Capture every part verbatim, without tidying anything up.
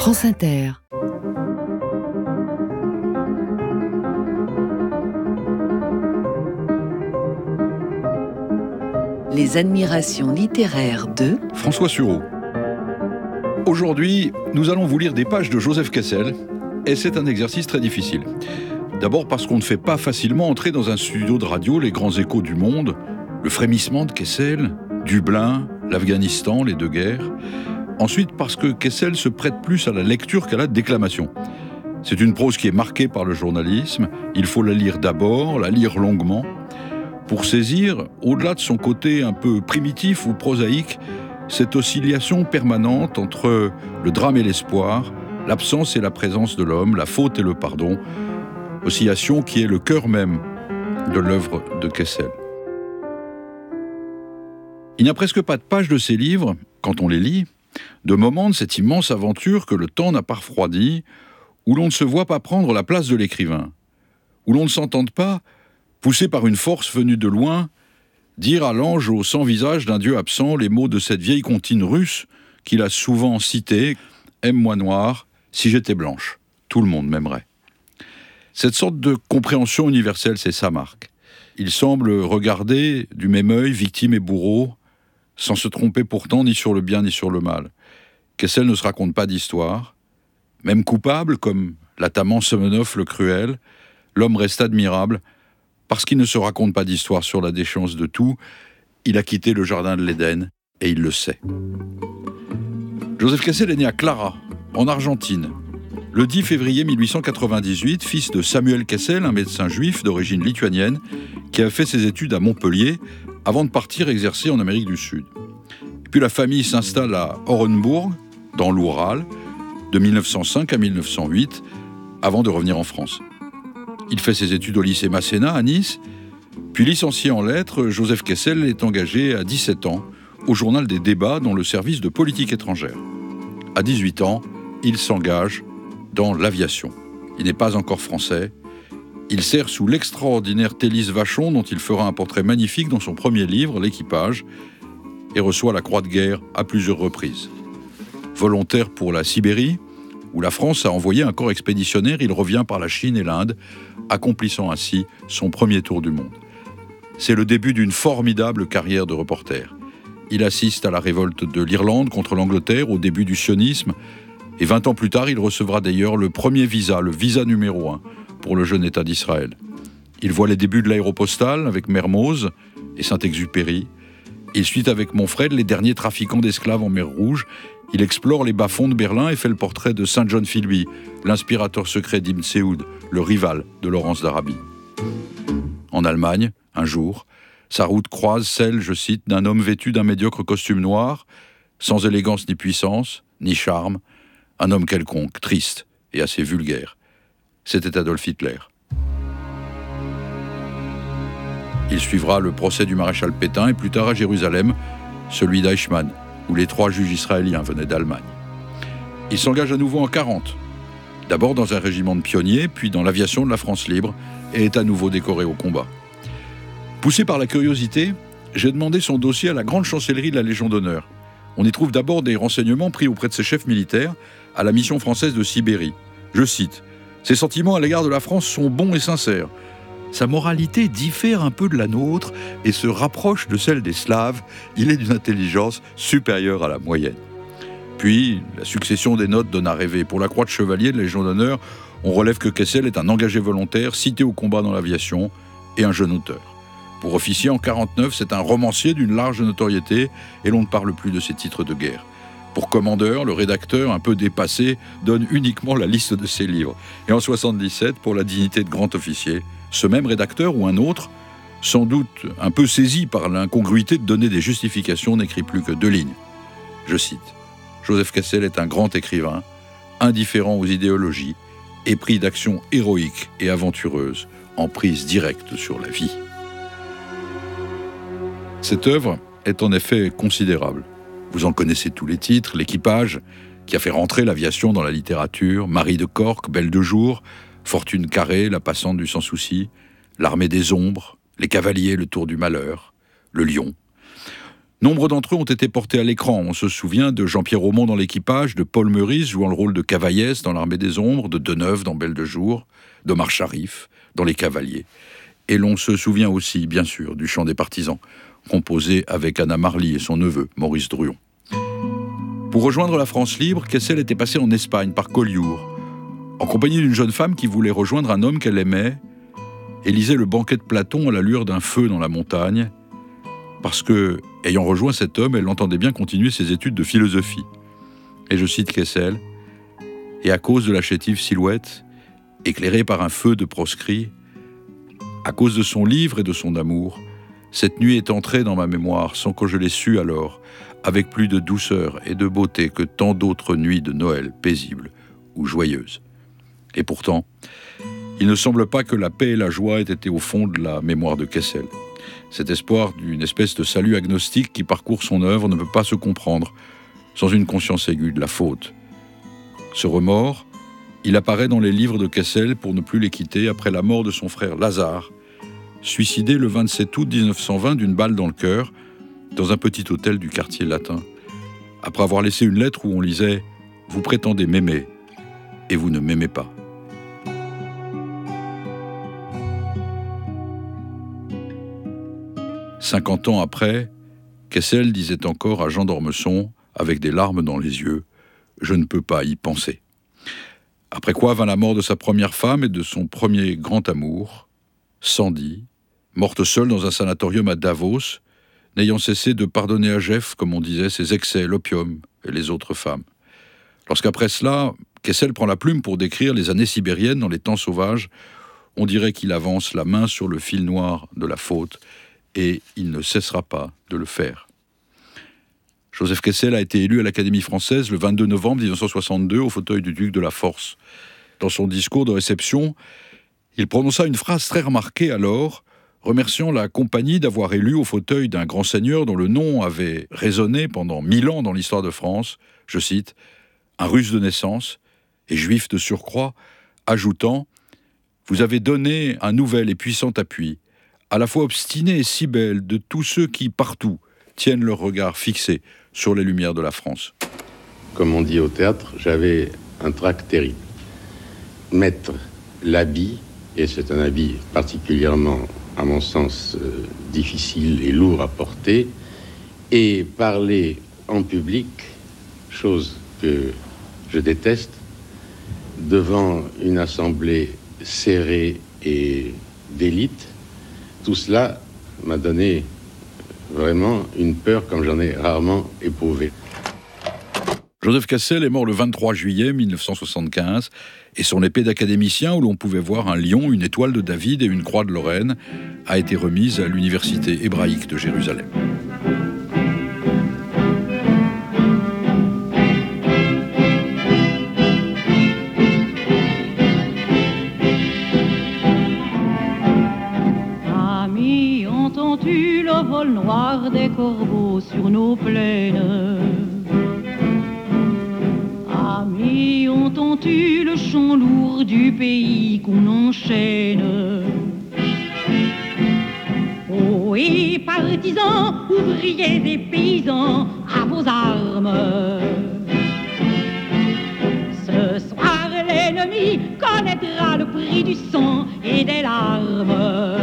France Inter. Les admirations littéraires de François Sureau. Aujourd'hui, nous allons vous lire des pages de Joseph Kessel, et c'est un exercice très difficile. D'abord parce qu'on ne fait pas facilement entrer dans un studio de radio les grands échos du monde, le frémissement de Kessel, Dublin, l'Afghanistan, les deux guerres. Ensuite parce que Kessel se prête plus à la lecture qu'à la déclamation. C'est une prose qui est marquée par le journalisme, il faut la lire d'abord, la lire longuement, pour saisir, au-delà de son côté un peu primitif ou prosaïque, cette oscillation permanente entre le drame et l'espoir, l'absence et la présence de l'homme, la faute et le pardon, oscillation qui est le cœur même de l'œuvre de Kessel. Il n'y a presque pas de page de ses livres, quand on les lit, de moments de cette immense aventure que le temps n'a pas refroidi, où l'on ne se voit pas prendre la place de l'écrivain, où l'on ne s'entende pas, poussé par une force venue de loin, dire à l'ange au sans visage d'un dieu absent les mots de cette vieille comptine russe qu'il a souvent citée « Aime-moi noir, si j'étais blanche, tout le monde m'aimerait ». Cette sorte de compréhension universelle, c'est sa marque. Il semble regarder du même œil victime et bourreau, sans se tromper pourtant ni sur le bien ni sur le mal. Kessel ne se raconte pas d'histoire. Même coupable, comme l'Ataman Semenov le cruel, l'homme reste admirable, parce qu'il ne se raconte pas d'histoire sur la déchéance de tout, il a quitté le jardin de l'Éden, et il le sait. Joseph Kessel est né à Clara, en Argentine, le dix février mille huit cent quatre-vingt-dix-huit, fils de Samuel Kessel, un médecin juif d'origine lituanienne, qui a fait ses études à Montpellier, avant de partir exercer en Amérique du Sud. Puis la famille s'installe à Orenbourg, dans l'Oural, de mille neuf cent cinq à mille neuf cent huit, avant de revenir en France. Il fait ses études au lycée Masséna à Nice, puis licencié en lettres, Joseph Kessel est engagé à dix-sept ans au journal des débats dans le service de politique étrangère. À dix-huit ans, il s'engage dans l'aviation. Il n'est pas encore français. Il sert sous l'extraordinaire Thélis Vachon, dont il fera un portrait magnifique dans son premier livre, L'équipage, et reçoit la Croix de guerre à plusieurs reprises. Volontaire pour la Sibérie, où la France a envoyé un corps expéditionnaire, il revient par la Chine et l'Inde, accomplissant ainsi son premier tour du monde. C'est le début d'une formidable carrière de reporter. Il assiste à la révolte de l'Irlande contre l'Angleterre, au début du sionisme, et vingt ans plus tard, il recevra d'ailleurs le premier visa, le visa numéro un, pour le jeune État d'Israël. Il voit les débuts de l'aéropostale avec Mermoz et Saint-Exupéry. Il suit avec Monfred les derniers trafiquants d'esclaves en mer Rouge. Il explore les bas-fonds de Berlin et fait le portrait de Saint John Philby, l'inspirateur secret d'Ibn Saoud, le rival de Laurence d'Arabie. En Allemagne, un jour, sa route croise celle, je cite, d'un homme vêtu d'un médiocre costume noir, sans élégance ni puissance, ni charme, un homme quelconque, triste et assez vulgaire. C'était Adolf Hitler. Il suivra le procès du maréchal Pétain et plus tard à Jérusalem, celui d'Eichmann, où les trois juges israéliens venaient d'Allemagne. Il s'engage à nouveau en quarante, d'abord dans un régiment de pionniers, puis dans l'aviation de la France libre, et est à nouveau décoré au combat. Poussé par la curiosité, j'ai demandé son dossier à la grande chancellerie de la Légion d'honneur. On y trouve d'abord des renseignements pris auprès de ses chefs militaires à la mission française de Sibérie. Je cite, « Ses sentiments à l'égard de la France sont bons et sincères. Sa moralité diffère un peu de la nôtre et se rapproche de celle des Slaves. Il est d'une intelligence supérieure à la moyenne. » Puis, la succession des notes donne à rêver. Pour la croix de chevalier de la Légion d'honneur, on relève que Kessel est un engagé volontaire, cité au combat dans l'aviation, et un jeune auteur. Pour officier en quarante-neuf, c'est un romancier d'une large notoriété, et l'on ne parle plus de ses titres de guerre. Pour commandeur, le rédacteur, un peu dépassé, donne uniquement la liste de ses livres. Et en soixante-dix-sept, pour la dignité de grand officier, ce même rédacteur ou un autre, sans doute un peu saisi par l'incongruité de donner des justifications, n'écrit plus que deux lignes. Je cite, « Joseph Kessel est un grand écrivain, indifférent aux idéologies, épris d'actions héroïques et aventureuses, en prise directe sur la vie. » Cette œuvre est en effet considérable. Vous en connaissez tous les titres, L'équipage, qui a fait rentrer l'aviation dans la littérature, Marie de Cork, Belle de jour, Fortune carrée, La passante du sans souci, L'armée des ombres, Les cavaliers, Le tour du malheur, Le lion. Nombre d'entre eux ont été portés à l'écran. On se souvient de Jean-Pierre Aumont dans L'Équipage, de Paul Meurice jouant le rôle de Cavaillès dans L'Armée des Ombres, de Deneuve dans Belle de jour, d'Omar Sharif dans Les Cavaliers. Et l'on se souvient aussi, bien sûr, du Chant des partisans, composé avec Anna Marly et son neveu, Maurice Druon. Pour rejoindre la France libre, Kessel était passé en Espagne par Collioure, en compagnie d'une jeune femme qui voulait rejoindre un homme qu'elle aimait et lisait le banquet de Platon à la lueur d'un feu dans la montagne, parce que, ayant rejoint cet homme, elle l'entendait bien continuer ses études de philosophie. Et je cite Kessel, « Et à cause de la chétive silhouette, éclairée par un feu de proscrit, à cause de son livre et de son amour, cette nuit est entrée dans ma mémoire sans que je l'ai su alors, avec plus de douceur et de beauté que tant d'autres nuits de Noël paisibles ou joyeuses. Et pourtant, il ne semble pas que la paix et la joie aient été au fond de la mémoire de Kessel. Cet espoir d'une espèce de salut agnostique qui parcourt son œuvre ne peut pas se comprendre sans une conscience aiguë de la faute. Ce remords, il apparaît dans les livres de Kessel pour ne plus les quitter après la mort de son frère Lazare, suicidé le vingt-sept août mille neuf cent vingt d'une balle dans le cœur, dans un petit hôtel du quartier latin, après avoir laissé une lettre où on lisait « Vous prétendez m'aimer, et vous ne m'aimez pas ». Cinquante ans après, Kessel disait encore à Jean d'Ormesson, avec des larmes dans les yeux, « Je ne peux pas y penser ». Après quoi vint la mort de sa première femme et de son premier grand amour, Sandy, morte seule dans un sanatorium à Davos, n'ayant cessé de pardonner à Jeff, comme on disait, ses excès, l'opium et les autres femmes. Lorsqu'après cela, Kessel prend la plume pour décrire les années sibériennes dans les temps sauvages, on dirait qu'il avance la main sur le fil noir de la faute, et il ne cessera pas de le faire. Joseph Kessel a été élu à l'Académie française le vingt-deux novembre mille neuf cent soixante-deux au fauteuil du duc de la Force. Dans son discours de réception, il prononça une phrase très remarquée alors, remerciant la compagnie d'avoir élu au fauteuil d'un grand seigneur dont le nom avait résonné pendant mille ans dans l'histoire de France, je cite, « un russe de naissance et juif de surcroît », ajoutant « Vous avez donné un nouvel et puissant appui, à la fois obstiné et si belle de tous ceux qui, partout, tiennent leur regard fixé sur les lumières de la France. » Comme on dit au théâtre, j'avais un trac terrible. Mettre l'habit, et c'est un habit particulièrement, à mon sens, euh, difficile et lourd à porter, et parler en public, chose que je déteste, devant une assemblée serrée et d'élite, tout cela m'a donné vraiment une peur comme j'en ai rarement éprouvé. Joseph Kessel est mort le vingt-trois juillet mille neuf cent soixante-quinze et son épée d'académicien, où l'on pouvait voir un lion, une étoile de David et une croix de Lorraine, a été remise à l'université hébraïque de Jérusalem. Amis, entends-tu le vol noir des corbeaux sur nos plaines? Amis, entends-tu le chant lourd du pays qu'on enchaîne? Oh, et partisans, ouvriers et paysans, à vos armes. Ce soir, l'ennemi connaîtra le prix du sang et des larmes.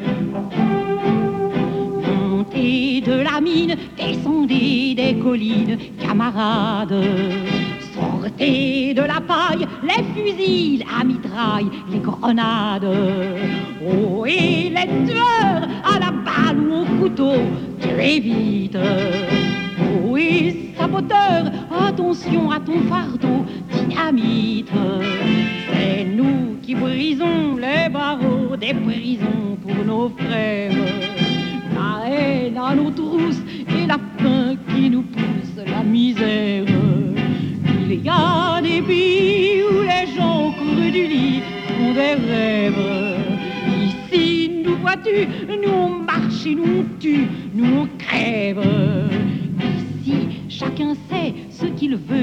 Montez de la mine, descendez des collines, camarades. Sortez de la paille, les fusils à mitraille, les grenades. Oh, et les tueurs à la balle ou au couteau, tuez vite. Oh, et saboteurs, attention à ton fardeau, dynamite. C'est nous qui brisons les barreaux des prisons pour nos frères. La haine à nos trousses et la faim qui nous pousse la misère. Il y a des pays où les gens au creux du lit font des rêves. Ici, nous vois-tu, nous on marche et nous on tue, nous on crève. Ici, chacun sait ce qu'il veut, ce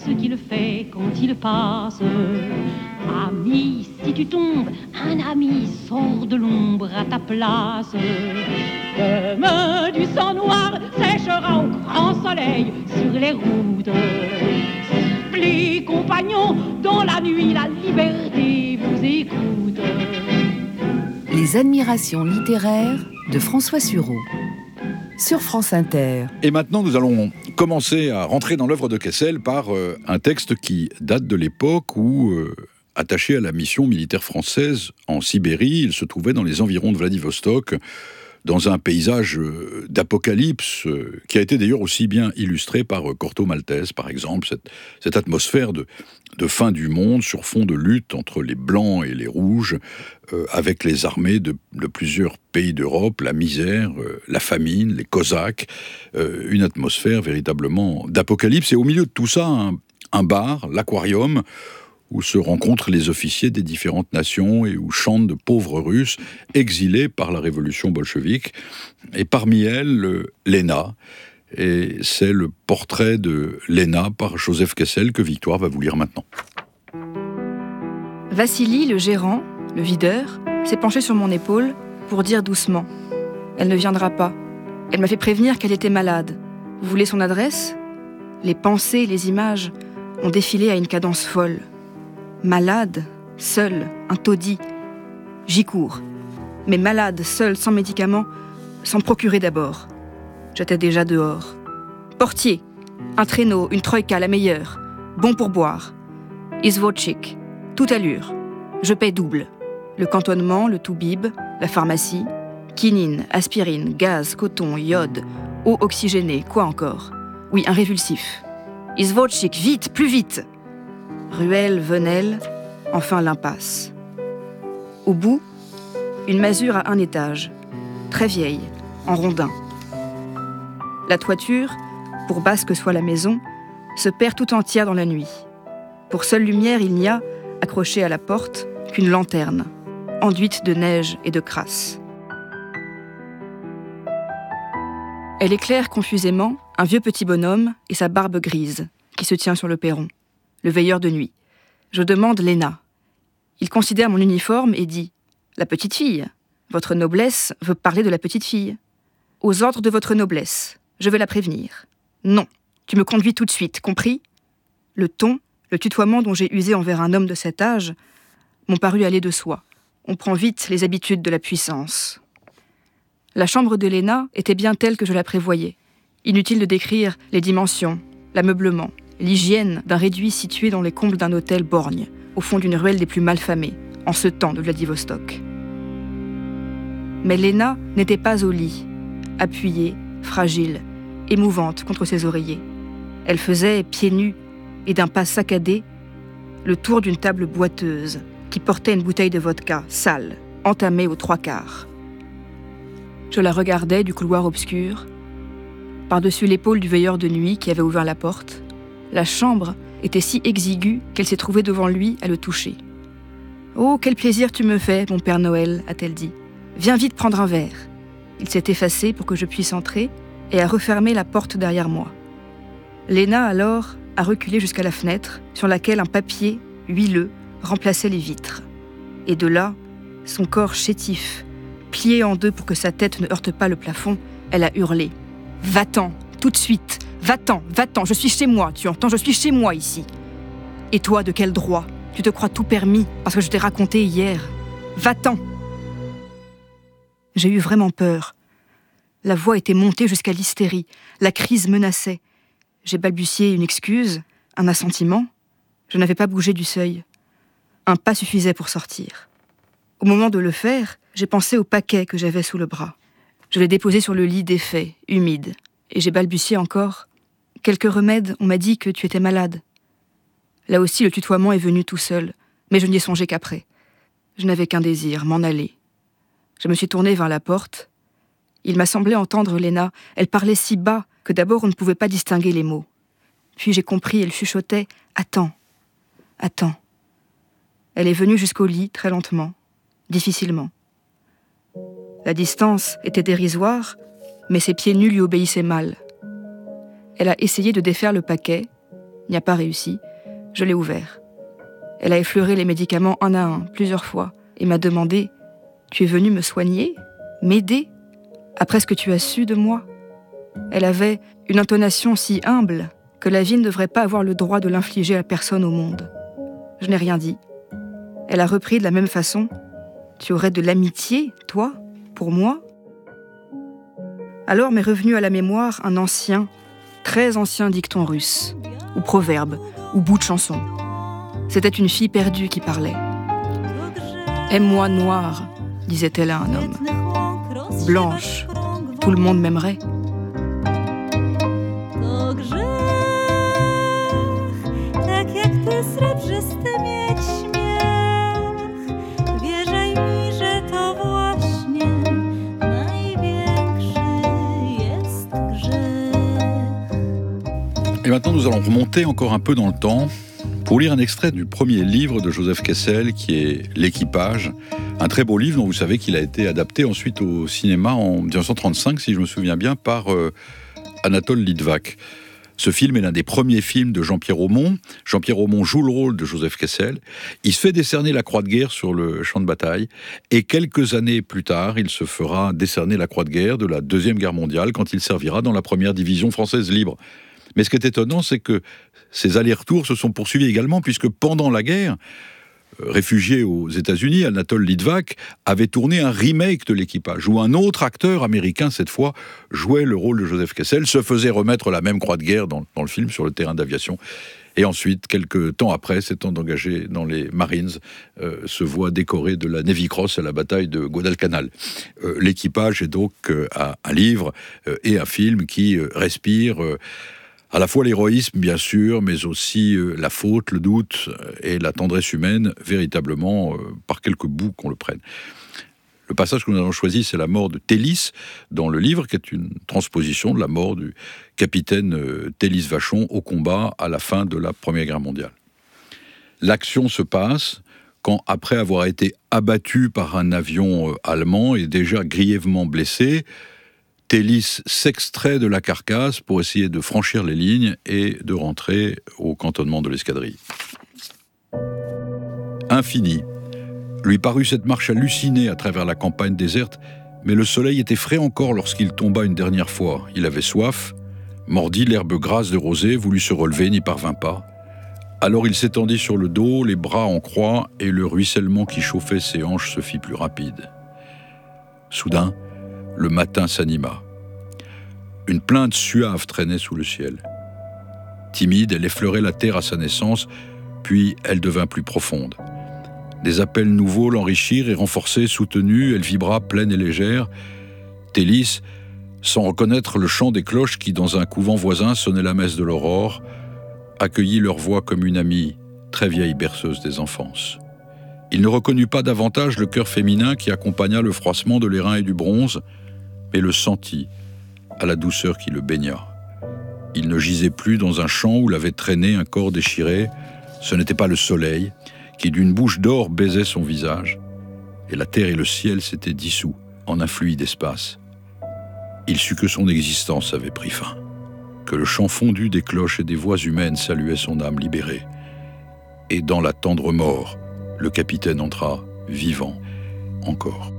ce qu'il fait quand il passe. Ami, si tu tombes, un ami sort de l'ombre à ta place. Comme du sang noir séchera au grand soleil sur les routes. Sifflez, compagnons, dans la nuit la liberté vous écoute. Les admirations littéraires de François Sureau sur France Inter. Et maintenant, nous allons commencer à rentrer dans l'œuvre de Kessel par euh, un texte qui date de l'époque où, euh, attaché à la mission militaire française en Sibérie, il se trouvait dans les environs de Vladivostok, dans un paysage euh, d'apocalypse, euh, qui a été d'ailleurs aussi bien illustré par euh, Corto Maltese, par exemple, cette, cette atmosphère de, de fin du monde sur fond de lutte entre les Blancs et les Rouges, euh, avec les armées de, de plusieurs pays d'Europe, la misère, euh, la famine, les Cosaques, euh, une atmosphère véritablement d'apocalypse. Et au milieu de tout ça, un, un bar, l'aquarium, où se rencontrent les officiers des différentes nations et où chantent de pauvres Russes exilés par la révolution bolchevique. Et parmi elles, euh, Léna. Et c'est le portrait de Léna par Joseph Kessel que Victoire va vous lire maintenant. Vassili, le gérant, le videur, s'est penché sur mon épaule pour dire doucement « Elle ne viendra pas. Elle m'a fait prévenir qu'elle était malade. Vous voulez son adresse ?» Les pensées, les images ont défilé à une cadence folle. Malade, seul, un taudis. J'y cours. Mais malade, seul, sans médicaments, sans procurer d'abord. J'étais déjà dehors. Portier, un traîneau, une troïka, la meilleure. Bon pour boire. Izvotchik, toute allure. Je paie double. Le cantonnement, le toubib, la pharmacie. Quinine, aspirine, gaz, coton, iode, eau oxygénée, quoi encore? Oui, un révulsif. Izvotchik, vite, plus vite! Ruelle, Venelle, enfin l'impasse. Au bout, une masure à un étage, très vieille, en rondin. La toiture, pour basse que soit la maison, se perd tout entière dans la nuit. Pour seule lumière, il n'y a, accrochée à la porte, qu'une lanterne, enduite de neige et de crasse. Elle éclaire confusément un vieux petit bonhomme et sa barbe grise, qui se tient sur le perron. Le veilleur de nuit. Je demande Léna. Il considère mon uniforme et dit « La petite fille. Votre noblesse veut parler de la petite fille. Aux ordres de votre noblesse. Je vais la prévenir. Non, tu me conduis tout de suite, compris ?» Le ton, le tutoiement dont j'ai usé envers un homme de cet âge m'ont paru aller de soi. On prend vite les habitudes de la puissance. La chambre de Léna était bien telle que je la prévoyais. Inutile de décrire les dimensions, l'ameublement, l'hygiène d'un réduit situé dans les combles d'un hôtel borgne, au fond d'une ruelle des plus malfamées, en ce temps de Vladivostok. Mais Léna n'était pas au lit, appuyée, fragile, émouvante contre ses oreillers. Elle faisait, pieds nus et d'un pas saccadé, le tour d'une table boiteuse qui portait une bouteille de vodka, sale, entamée aux trois quarts. Je la regardais du couloir obscur, par-dessus l'épaule du veilleur de nuit qui avait ouvert la porte. La chambre était si exiguë qu'elle s'est trouvée devant lui à le toucher. « Oh, quel plaisir tu me fais, mon Père Noël », a-t-elle dit. « Viens vite prendre un verre. » Il s'est effacé pour que je puisse entrer et a refermé la porte derrière moi. Léna, alors, a reculé jusqu'à la fenêtre, sur laquelle un papier, huileux, remplaçait les vitres. Et de là, son corps chétif, plié en deux pour que sa tête ne heurte pas le plafond, elle a hurlé. « Va-t'en, tout de suite !» Va-t'en, va-t'en, je suis chez moi, tu entends, je suis chez moi ici. Et toi, de quel droit? Tu te crois tout permis parce que je t'ai raconté hier. Va-t'en. J'ai eu vraiment peur. La voix était montée jusqu'à l'hystérie. La crise menaçait. J'ai balbutié une excuse, un assentiment. Je n'avais pas bougé du seuil. Un pas suffisait pour sortir. Au moment de le faire, j'ai pensé au paquet que j'avais sous le bras. Je l'ai déposé sur le lit défait, humide, et j'ai balbutié encore. Quelques remèdes, on m'a dit que tu étais malade. Là aussi, le tutoiement est venu tout seul, mais je n'y ai songé qu'après. Je n'avais qu'un désir, m'en aller. Je me suis tournée vers la porte. Il m'a semblé entendre Léna. Elle parlait si bas que d'abord on ne pouvait pas distinguer les mots. Puis j'ai compris, elle chuchotait « Attends, attends ». Elle est venue jusqu'au lit, très lentement, difficilement. La distance était dérisoire, mais ses pieds nus lui obéissaient mal. Elle a essayé de défaire le paquet, n'y a pas réussi. Je l'ai ouvert. Elle a effleuré les médicaments un à un, plusieurs fois, et m'a demandé « Tu es venu me soigner ? M'aider ? Après ce que tu as su de moi ?» Elle avait une intonation si humble que la vie ne devrait pas avoir le droit de l'infliger à personne au monde. Je n'ai rien dit. Elle a repris de la même façon « Tu aurais de l'amitié, toi, pour moi ?» Alors m'est revenu à la mémoire un ancien, très ancien dicton russe, ou proverbe, ou bout de chanson. C'était une fille perdue qui parlait. « Aime-moi noire », disait-elle à un homme. « Blanche, tout le monde m'aimerait. » Et maintenant, nous allons remonter encore un peu dans le temps pour lire un extrait du premier livre de Joseph Kessel, qui est L'Équipage. Un très beau livre dont vous savez qu'il a été adapté ensuite au cinéma en dix-neuf cent trente-cinq, si je me souviens bien, par euh, Anatole Litvak. Ce film est l'un des premiers films de Jean-Pierre Aumont. Jean-Pierre Aumont joue le rôle de Joseph Kessel. Il se fait décerner la Croix de guerre sur le champ de bataille. Et quelques années plus tard, il se fera décerner la Croix de guerre de la Deuxième Guerre mondiale quand il servira dans la première division française libre. Mais ce qui est étonnant, c'est que ces allers-retours se sont poursuivis également, puisque pendant la guerre, réfugié aux États-Unis, Anatole Litvak avait tourné un remake de L'Équipage, où un autre acteur américain, cette fois, jouait le rôle de Joseph Kessel, se faisait remettre la même croix de guerre dans, dans le film, sur le terrain d'aviation. Et ensuite, quelques temps après, s'étant engagé dans les Marines, euh, se voit décoré de la Navy Cross à la bataille de Guadalcanal. Euh, L'Équipage est donc euh, un livre euh, et un film qui euh, respire euh, à la fois l'héroïsme, bien sûr, mais aussi euh, la faute, le doute et la tendresse humaine, véritablement, euh, par quelques bouts qu'on le prenne. Le passage que nous avons choisi, c'est la mort de Télis, dans le livre, qui est une transposition de la mort du capitaine euh, Télis Vachon au combat à la fin de la Première Guerre mondiale. L'action se passe quand, après avoir été abattu par un avion euh, allemand et déjà grièvement blessé, Télis s'extrait de la carcasse pour essayer de franchir les lignes et de rentrer au cantonnement de l'escadrille. Infini. Lui parut cette marche hallucinée à travers la campagne déserte, mais le soleil était frais encore lorsqu'il tomba une dernière fois. Il avait soif, mordit l'herbe grasse de rosée, voulut se relever, n'y parvint pas. Alors il s'étendit sur le dos, les bras en croix, et le ruissellement qui chauffait ses hanches se fit plus rapide. Soudain, le matin s'anima. Une plainte suave traînait sous le ciel. Timide, elle effleurait la terre à sa naissance, puis elle devint plus profonde. Des appels nouveaux l'enrichirent et renforcés, soutenus, elle vibra pleine et légère. Télis, sans reconnaître le chant des cloches qui, dans un couvent voisin, sonnait la messe de l'aurore, accueillit leur voix comme une amie, très vieille berceuse des enfances. Il ne reconnut pas davantage le cœur féminin qui accompagna le froissement de l'airain et du bronze, mais le sentit à la douceur qui le baigna. Il ne gisait plus dans un champ où l'avait traîné un corps déchiré. Ce n'était pas le soleil qui, d'une bouche d'or, baisait son visage, et la terre et le ciel s'étaient dissous en un fluide espace. Il sut que son existence avait pris fin, que le chant fondu des cloches et des voix humaines saluait son âme libérée. Et dans la tendre mort, le capitaine entra, vivant, encore.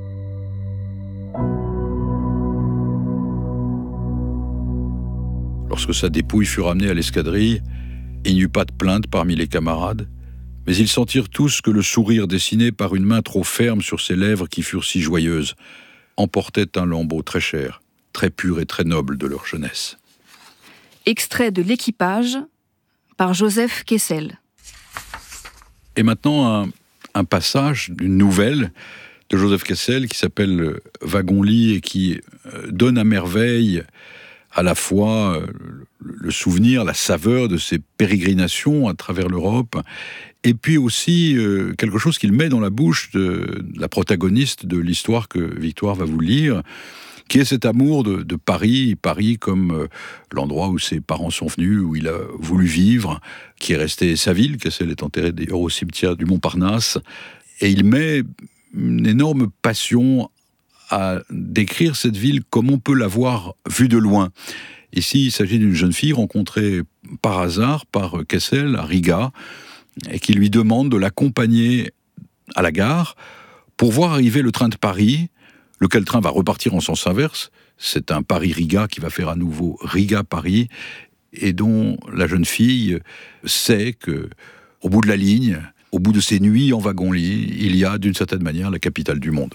Lorsque sa dépouille fut ramenée à l'escadrille, il n'y eut pas de plainte parmi les camarades, mais ils sentirent tous que le sourire dessiné par une main trop ferme sur ses lèvres qui furent si joyeuses emportait un lambeau très cher, très pur et très noble de leur jeunesse. Extrait de L'Équipage par Joseph Kessel. Et maintenant, un, un passage d'une nouvelle de Joseph Kessel qui s'appelle Wagon-lit et qui donne à merveille à la fois le souvenir, la saveur de ses pérégrinations à travers l'Europe, et puis aussi quelque chose qu'il met dans la bouche de la protagoniste de l'histoire que Victoire va vous lire, qui est cet amour de, de Paris, Paris comme l'endroit où ses parents sont venus, où il a voulu vivre, qui est resté sa ville, Kessel est enterré d'ailleurs au cimetière du Montparnasse, et il met une énorme passion à décrire cette ville comme on peut l'avoir vue de loin. Ici, il s'agit d'une jeune fille rencontrée par hasard par Kessel à Riga, et qui lui demande de l'accompagner à la gare pour voir arriver le train de Paris, lequel train va repartir en sens inverse. C'est un Paris-Riga qui va faire à nouveau Riga-Paris, et dont la jeune fille sait que, au bout de la ligne, au bout de ces nuits en wagon-lit, il y a d'une certaine manière la capitale du monde.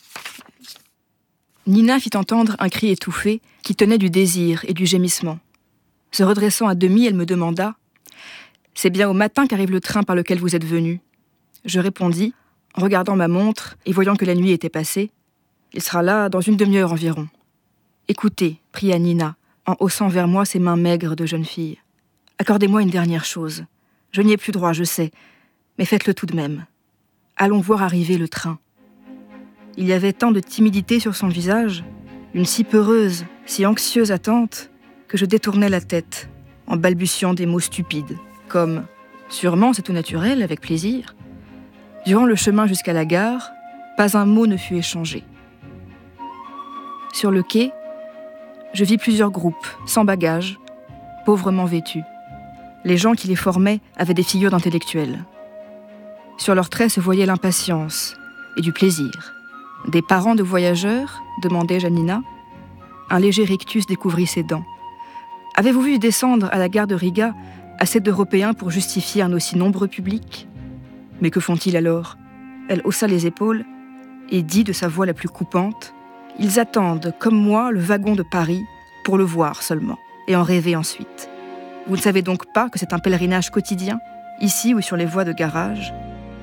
Nina fit entendre un cri étouffé qui tenait du désir et du gémissement. Se redressant à demi, elle me demanda « C'est bien au matin qu'arrive le train par lequel vous êtes venu ?» Je répondis, en regardant ma montre et voyant que la nuit était passée, « Il sera là dans une demi-heure environ. » « Écoutez, pria Nina, en haussant vers moi ses mains maigres de jeune fille. « Accordez-moi une dernière chose. Je n'y ai plus droit, je sais, mais faites-le tout de même. Allons voir arriver le train. » Il y avait tant de timidité sur son visage, une si peureuse, si anxieuse attente, que je détournai la tête, en balbutiant des mots stupides, comme « Sûrement, c'est tout naturel, avec plaisir. » Durant le chemin jusqu'à la gare, pas un mot ne fut échangé. Sur le quai, je vis plusieurs groupes, sans bagages, pauvrement vêtus. Les gens qui les formaient avaient des figures d'intellectuels. Sur leurs traits se voyait l'impatience et du plaisir. Des parents de voyageurs, demandai-je à Nina. Un léger rictus découvrit ses dents. Avez-vous vu descendre à la gare de Riga assez d'Européens pour justifier un aussi nombreux public ? Mais que font-ils alors ? Elle haussa les épaules et dit de sa voix la plus coupante : ils attendent, comme moi, le wagon de Paris pour le voir seulement, et en rêver ensuite. Vous ne savez donc pas que c'est un pèlerinage quotidien, ici ou sur les voies de garage ?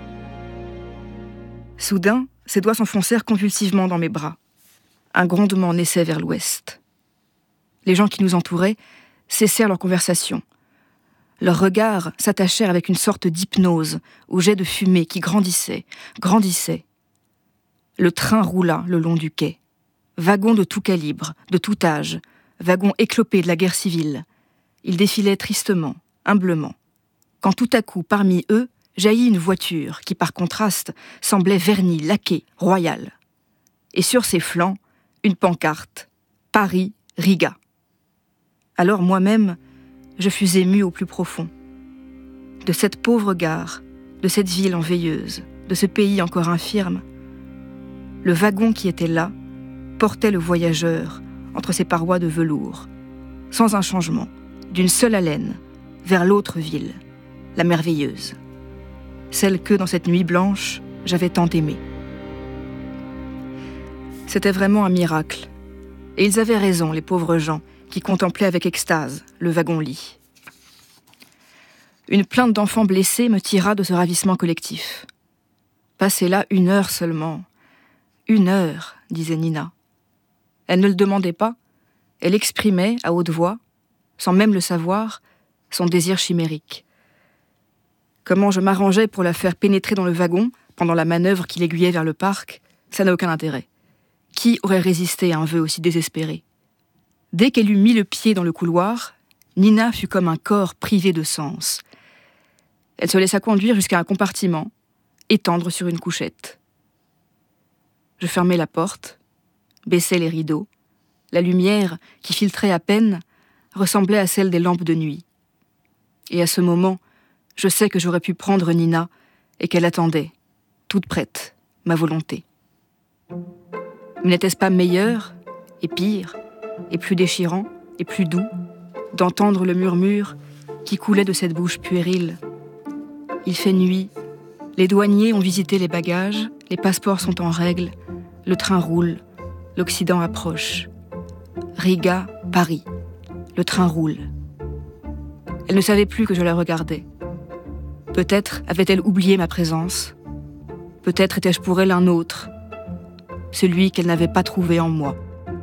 Soudain, ses doigts s'enfoncèrent convulsivement dans mes bras. Un grondement naissait vers l'ouest. Les gens qui nous entouraient cessèrent leur conversation. Leurs regards s'attachèrent avec une sorte d'hypnose au jet de fumée qui grandissait, grandissait. Le train roula le long du quai. Wagons de tout calibre, de tout âge, wagons éclopés de la guerre civile. Ils défilaient tristement, humblement. Quand tout à coup, parmi eux, jaillit une voiture qui, par contraste, semblait vernie, laquée, royale. Et sur ses flancs, une pancarte « Paris, Riga ». Alors moi-même, je fus ému au plus profond. De cette pauvre gare, de cette ville en veilleuse, de ce pays encore infirme, le wagon qui était là portait le voyageur entre ses parois de velours, sans un changement, d'une seule haleine, vers l'autre ville, la merveilleuse, celle que, dans cette nuit blanche, j'avais tant aimée. C'était vraiment un miracle, et ils avaient raison, les pauvres gens, qui contemplaient avec extase le wagon-lit. Une plainte d'enfants blessés me tira de ce ravissement collectif. Passé là une heure seulement. Une heure, disait Nina. Elle ne le demandait pas, elle exprimait, à haute voix, sans même le savoir, son désir chimérique. Comment je m'arrangeais pour la faire pénétrer dans le wagon, pendant la manœuvre qui l'aiguillait vers le parc, ça n'a aucun intérêt. Qui aurait résisté à un vœu aussi désespéré ? Dès qu'elle eut mis le pied dans le couloir, Nina fut comme un corps privé de sens. Elle se laissa conduire jusqu'à un compartiment, étendre sur une couchette. Je fermai la porte, baissai les rideaux. La lumière, qui filtrait à peine, ressemblait à celle des lampes de nuit. Et à ce moment, je sais que j'aurais pu prendre Nina et qu'elle attendait, toute prête, ma volonté. Mais n'était-ce pas meilleur, et pire, et plus déchirant, et plus doux, d'entendre le murmure qui coulait de cette bouche puérile ? Il fait nuit, les douaniers ont visité les bagages, les passeports sont en règle, le train roule, l'Occident approche. Riga, Paris, le train roule. Elle ne savait plus que je la regardais. Peut-être avait-elle oublié ma présence. Peut-être étais-je pour elle un autre, celui qu'elle n'avait pas trouvé en moi.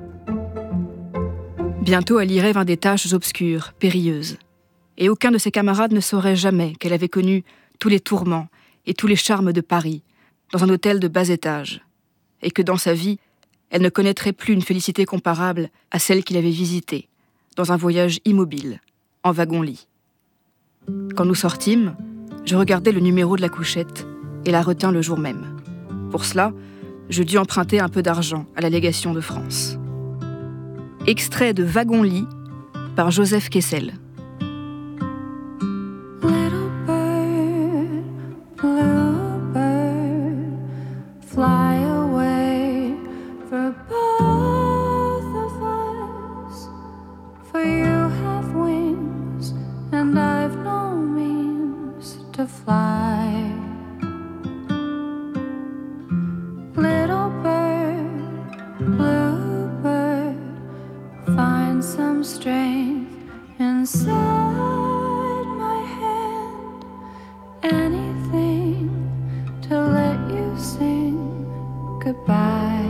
Bientôt, elle irait vers des tâches obscures, périlleuses. Et aucun de ses camarades ne saurait jamais qu'elle avait connu tous les tourments et tous les charmes de Paris, dans un hôtel de bas étage, et que dans sa vie, elle ne connaîtrait plus une félicité comparable à celle qu'il avait visitée, dans un voyage immobile, en wagon-lit. Quand nous sortîmes, je regardai le numéro de la couchette et la retins le jour même. Pour cela, je dus emprunter un peu d'argent à la légation de France. Extrait de Wagon-lit par Joseph Kessel. Little bird, blue bird, fly away for both of us. For you have wings and I've no means to fly. Little bird, blue bird, find some strength inside my hand. Anything to let you sing goodbye.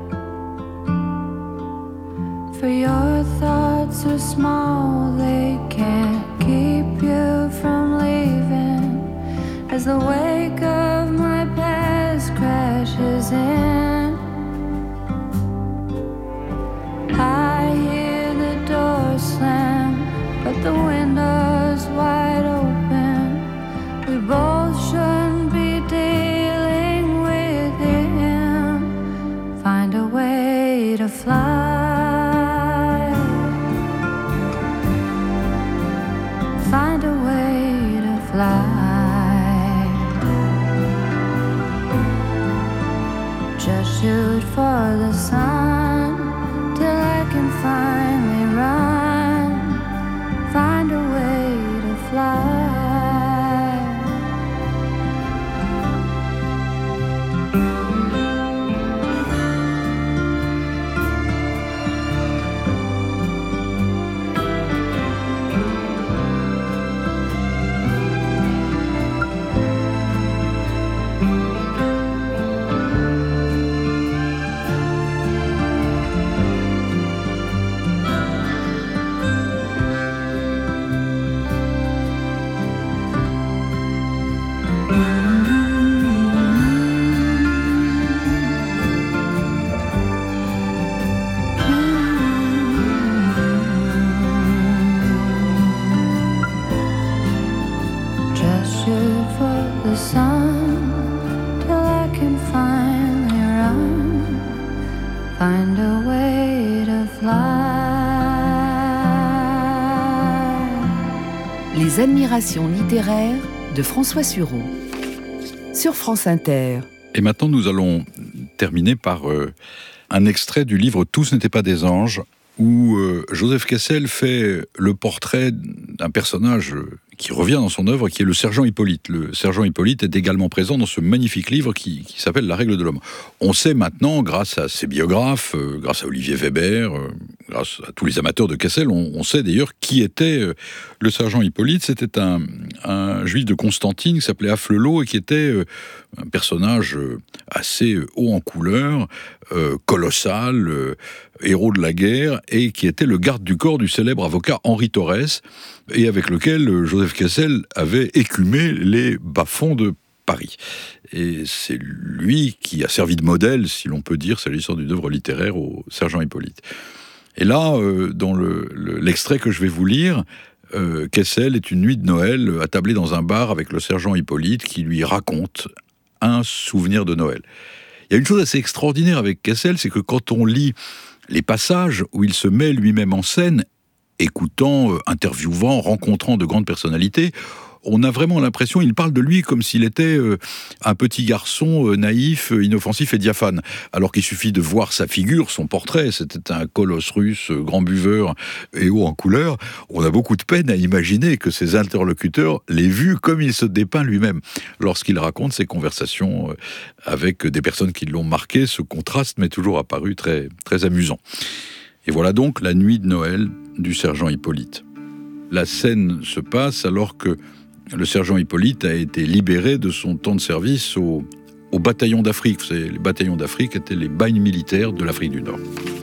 For your thoughts are small, they can't keep you from leaving. As the wake of my past crashes in, I hear the door slam, but the window's wide open. We both shouldn't be dealing with him. Find a way to fly. Find a way to fly. Just shoot for the sun till I can finally run. Find a way to fly. Just shoot for the sun till I can finally run. Find a way to fly. Les admirations littéraires de François Sureau. Sur France Inter. Et maintenant, nous allons terminer par euh, un extrait du livre « Tous n'étaient pas des anges », où euh, Joseph Kessel fait le portrait d'un personnage euh, qui revient dans son œuvre, qui est le sergent Hippolyte. Le sergent Hippolyte est également présent dans ce magnifique livre qui, qui s'appelle « La règle de l'homme ». On sait maintenant, grâce à ses biographes, euh, grâce à Olivier Weber, euh, grâce à tous les amateurs de Kessel, on, on sait d'ailleurs qui était euh, le sergent Hippolyte. C'était un, un juif de Constantine qui s'appelait Afflelot et qui était euh, un personnage euh, assez euh, haut en couleur, euh, colossal, euh, héros de la guerre, et qui était le garde du corps du célèbre avocat Henri Torres, et avec lequel euh, Joseph Kessel avait écumé les bas-fonds de Paris. Et c'est lui qui a servi de modèle, si l'on peut dire, s'agissant d'une œuvre littéraire, au sergent Hippolyte. Et là, euh, dans le, le, l'extrait que je vais vous lire, euh, Kessel est une nuit de Noël, attablé dans un bar avec le sergent Hippolyte, qui lui raconte un souvenir de Noël. Il y a une chose assez extraordinaire avec Kessel, c'est que quand on lit les passages où il se met lui-même en scène, écoutant, euh, interviewant, rencontrant de grandes personnalités, on a vraiment l'impression, il parle de lui comme s'il était euh, un petit garçon euh, naïf, euh, inoffensif et diaphane. Alors qu'il suffit de voir sa figure, son portrait, c'était un colosse russe, euh, grand buveur et haut en couleur. On a beaucoup de peine à imaginer que ses interlocuteurs l'aient vu comme il se dépeint lui-même. Lorsqu'il raconte ses conversations euh, avec des personnes qui l'ont marqué, ce contraste m'est toujours apparu très, très amusant. Et voilà donc la nuit de Noël du sergent Hippolyte. La scène se passe alors que le sergent Hippolyte a été libéré de son temps de service au, au bataillon d'Afrique. Vous savez, les bataillons d'Afrique étaient les bagnes militaires de l'Afrique du Nord.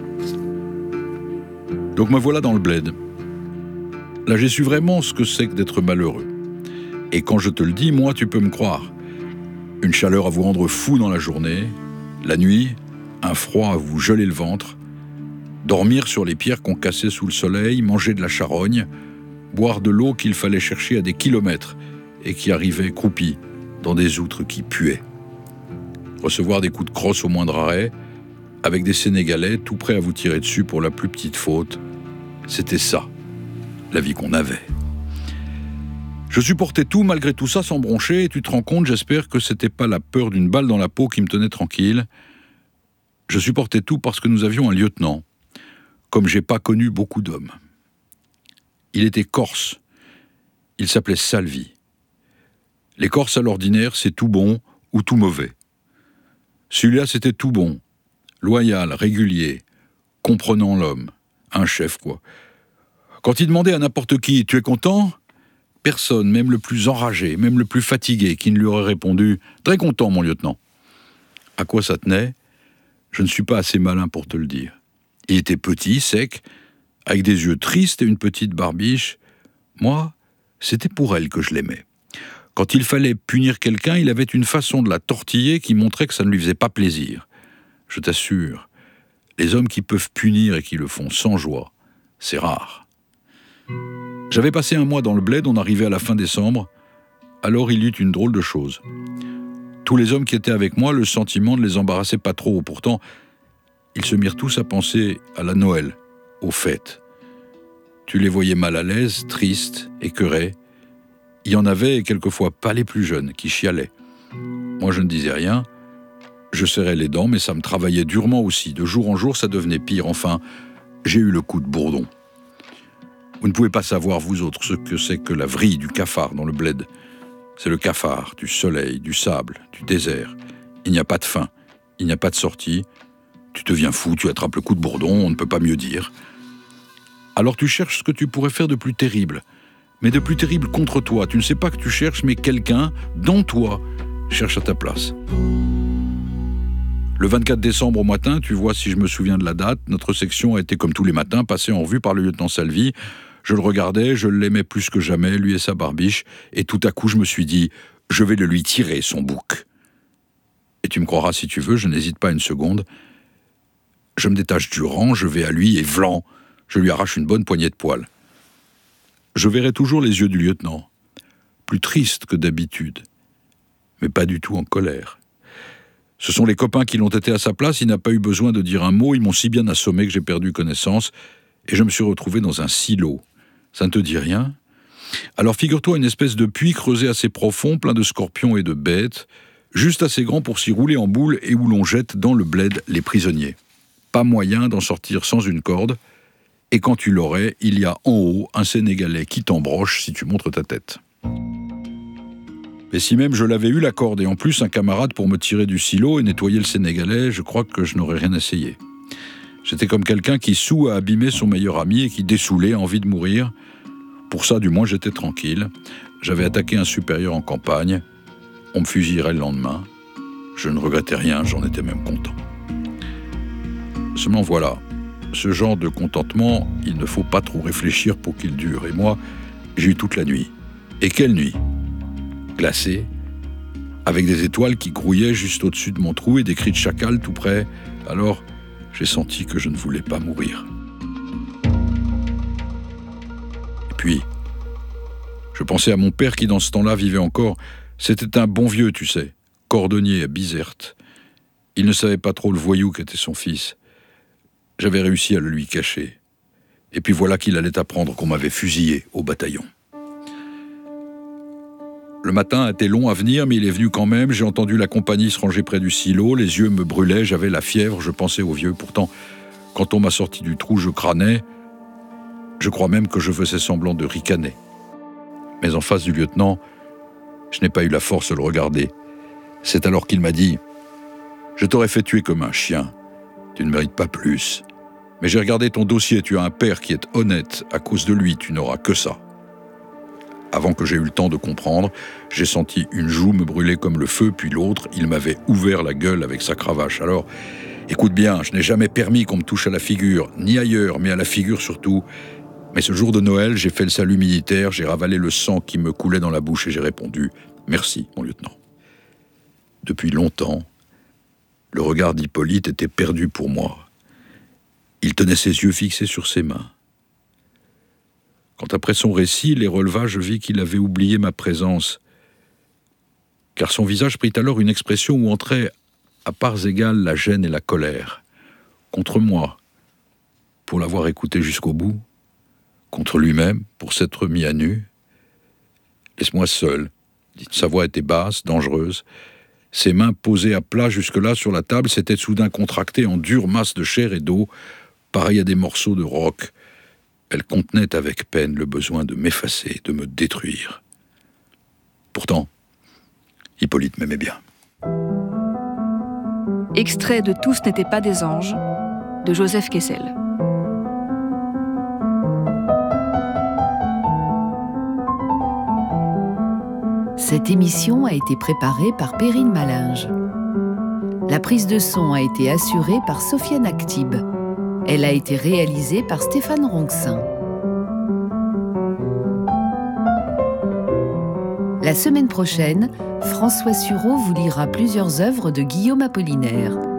Donc me voilà dans le bled. Là, j'ai su vraiment ce que c'est que d'être malheureux. Et quand je te le dis, moi, tu peux me croire. Une chaleur à vous rendre fou dans la journée, la nuit, un froid à vous geler le ventre, dormir sur les pierres qu'on cassait sous le soleil, manger de la charogne, boire de l'eau qu'il fallait chercher à des kilomètres et qui arrivait croupie dans des outres qui puaient. Recevoir des coups de crosse au moindre arrêt, avec des Sénégalais tout prêts à vous tirer dessus pour la plus petite faute. C'était ça, la vie qu'on avait. Je supportais tout malgré tout ça sans broncher, et tu te rends compte, j'espère, que c'était pas la peur d'une balle dans la peau qui me tenait tranquille. Je supportais tout parce que nous avions un lieutenant, comme j'ai pas connu beaucoup d'hommes. Il était corse. Il s'appelait Salvi. Les Corses à l'ordinaire, c'est tout bon ou tout mauvais. Celui-là, c'était tout bon, loyal, régulier, comprenant l'homme, un chef, quoi. Quand il demandait à n'importe qui « Tu es content ?» Personne, même le plus enragé, même le plus fatigué, qui ne lui aurait répondu « Très content, mon lieutenant ». À quoi ça tenait ? Je ne suis pas assez malin pour te le dire. Il était petit, sec, avec des yeux tristes et une petite barbiche. Moi, c'était pour elle que je l'aimais. Quand il fallait punir quelqu'un, il avait une façon de la tortiller qui montrait que ça ne lui faisait pas plaisir. Je t'assure, les hommes qui peuvent punir et qui le font sans joie, c'est rare. J'avais passé un mois dans le bled, on arrivait à la fin décembre, alors il y eut une drôle de chose. Tous les hommes qui étaient avec moi, le sentiment ne les embarrassait pas trop, pourtant, ils se mirent tous à penser à la Noël, aux fêtes. Tu les voyais mal à l'aise, tristes, écœurés. Il y en avait, et quelquefois pas les plus jeunes, qui chialaient. Moi, je ne disais rien. Je serrais les dents, mais ça me travaillait durement aussi. De jour en jour, ça devenait pire. Enfin, j'ai eu le coup de bourdon. Vous ne pouvez pas savoir, vous autres, ce que c'est que la vrille du cafard dans le bled. C'est le cafard, du soleil, du sable, du désert. Il n'y a pas de fin, il n'y a pas de sortie. Tu deviens fou, tu attrapes le coup de bourdon, on ne peut pas mieux dire. Alors tu cherches ce que tu pourrais faire de plus terrible. Mais de plus terrible contre toi. Tu ne sais pas que tu cherches, mais quelqu'un, dont toi, cherche à ta place. Le vingt-quatre décembre au matin, tu vois si je me souviens de la date, notre section a été comme tous les matins, passée en revue par le lieutenant Salvi. Je le regardais, je l'aimais plus que jamais, lui et sa barbiche, et tout à coup je me suis dit, je vais le lui tirer, son bouc. Et tu me croiras si tu veux, je n'hésite pas une seconde. Je me détache du rang, je vais à lui et vlan, je lui arrache une bonne poignée de poils. Je verrai toujours les yeux du lieutenant, plus tristes que d'habitude, mais pas du tout en colère. Ce sont les copains qui l'ont été à sa place, il n'a pas eu besoin de dire un mot, ils m'ont si bien assommé que j'ai perdu connaissance, et je me suis retrouvé dans un silo. Ça ne te dit rien ? Alors figure-toi une espèce de puits creusé assez profond, plein de scorpions et de bêtes, juste assez grand pour s'y rouler en boule et où l'on jette dans le bled les prisonniers. Pas moyen d'en sortir sans une corde, et quand tu l'aurais, il y a en haut un Sénégalais qui t'embroche si tu montres ta tête. Et si même je l'avais eu la corde et en plus un camarade pour me tirer du silo et nettoyer le Sénégalais, je crois que je n'aurais rien essayé. J'étais comme quelqu'un qui soûl à abîmer son meilleur ami et qui, dessoulé, a envie de mourir. Pour ça, du moins, j'étais tranquille. J'avais attaqué un supérieur en campagne. On me fusillerait le lendemain. Je ne regrettais rien, j'en étais même content. Seulement voilà, ce genre de contentement, il ne faut pas trop réfléchir pour qu'il dure. Et moi, j'ai eu toute la nuit. Et quelle nuit ? Glacée, avec des étoiles qui grouillaient juste au-dessus de mon trou et des cris de chacal tout près. Alors, j'ai senti que je ne voulais pas mourir. Et puis, je pensais à mon père qui, dans ce temps-là, vivait encore. C'était un bon vieux, tu sais, cordonnier à Bizerte. Il ne savait pas trop le voyou qu'était son fils. J'avais réussi à le lui cacher. Et puis voilà qu'il allait apprendre qu'on m'avait fusillé au bataillon. Le matin a été long à venir, mais il est venu quand même. J'ai entendu la compagnie se ranger près du silo. Les yeux me brûlaient, j'avais la fièvre, je pensais au vieux. Pourtant, quand on m'a sorti du trou, je crânais. Je crois même que je faisais semblant de ricaner. Mais en face du lieutenant, je n'ai pas eu la force de le regarder. C'est alors qu'il m'a dit « Je t'aurais fait tuer comme un chien. Tu ne mérites pas plus. Mais j'ai regardé ton dossier, tu as un père qui est honnête. À cause de lui, tu n'auras que ça. » Avant que j'aie eu le temps de comprendre, j'ai senti une joue me brûler comme le feu, puis l'autre, il m'avait ouvert la gueule avec sa cravache. Alors, écoute bien, je n'ai jamais permis qu'on me touche à la figure, ni ailleurs, mais à la figure surtout. Mais ce jour de Noël, j'ai fait le salut militaire, j'ai ravalé le sang qui me coulait dans la bouche et j'ai répondu « Merci, mon lieutenant ». Depuis longtemps, le regard d'Hippolyte était perdu pour moi. Il tenait ses yeux fixés sur ses mains. Quand après son récit les releva, je vis qu'il avait oublié ma présence, car son visage prit alors une expression où entraient à parts égales la gêne et la colère, contre moi, pour l'avoir écouté jusqu'au bout, contre lui-même, pour s'être mis à nu. « Laisse-moi seul. » Sa voix était basse, dangereuse. Ses mains posées à plat jusque-là sur la table s'étaient soudain contractées en dures masses de chair et d'eau, pareilles à des morceaux de roc. Elles contenaient avec peine le besoin de m'effacer, de me détruire. Pourtant, Hippolyte m'aimait bien. Extrait de Tous n'étaient pas des anges, de Joseph Kessel. Cette émission a été préparée par Perrine Malinge. La prise de son a été assurée par Sofiane Aktib. Elle a été réalisée par Stéphane Ronxin. La semaine prochaine, François Sureau vous lira plusieurs œuvres de Guillaume Apollinaire.